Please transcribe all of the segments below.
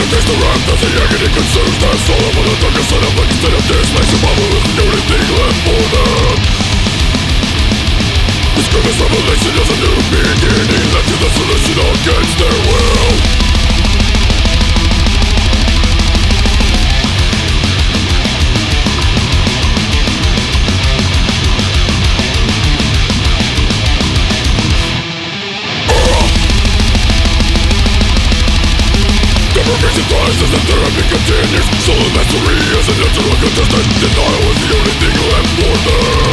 face the wrath that the agony consumes their soul. Upon the darkest side of light, instead of this makes a bubble with the only thing left for them. This grievous revelation is a new beginning, led to the solution against their will. Rises and therapy continues. Solo mastery is an eternal contestant. Denial is the only thing left for them.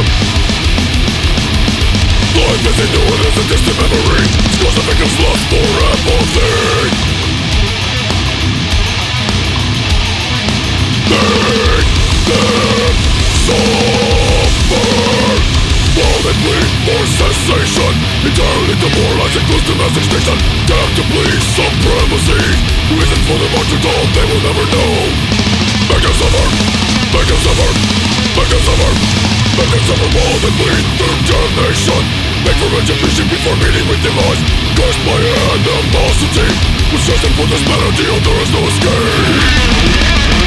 Life is ignored as a distant memory. Scars of victims lost for apathy. Make them suffer while they plead for cessation. Entirely demoralizing, close to mass extinction. Down to please supremacy. Reason for the march to dawn, they will never know. Make them suffer, make them suffer, make them suffer, make them suffer while they bleed through damnation. Make for retribution before meeting with demise. Cursed by animosity, with searching for this melody, there is no escape.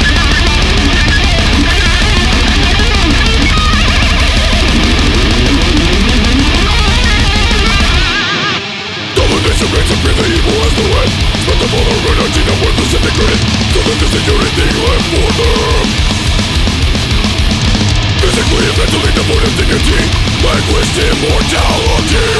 Domination reigns and breathe the evil as the wind. Spent the full energy that was disintegrated. So that there's the only thing left for them. Physically and mentally devoid of dignity, vanquished immortality.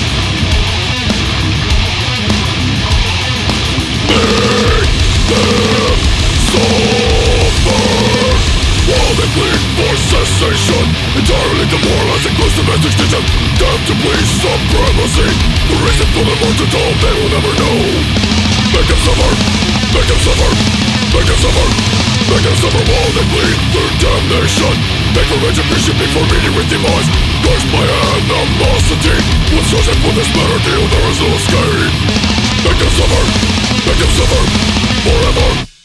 Make them suffer while they plead for cessation. Entirely demoralizing, close to mass extinction. Damned to please supremacy. The reason for the march to dawn, they will never know. Make them suffer, make them suffer, make them suffer, make them suffer while they bleed through damnation. Make for retribution before meeting with demise. Cursed by animosity, with searching for this better deal, there is no escape. Make them suffer forever.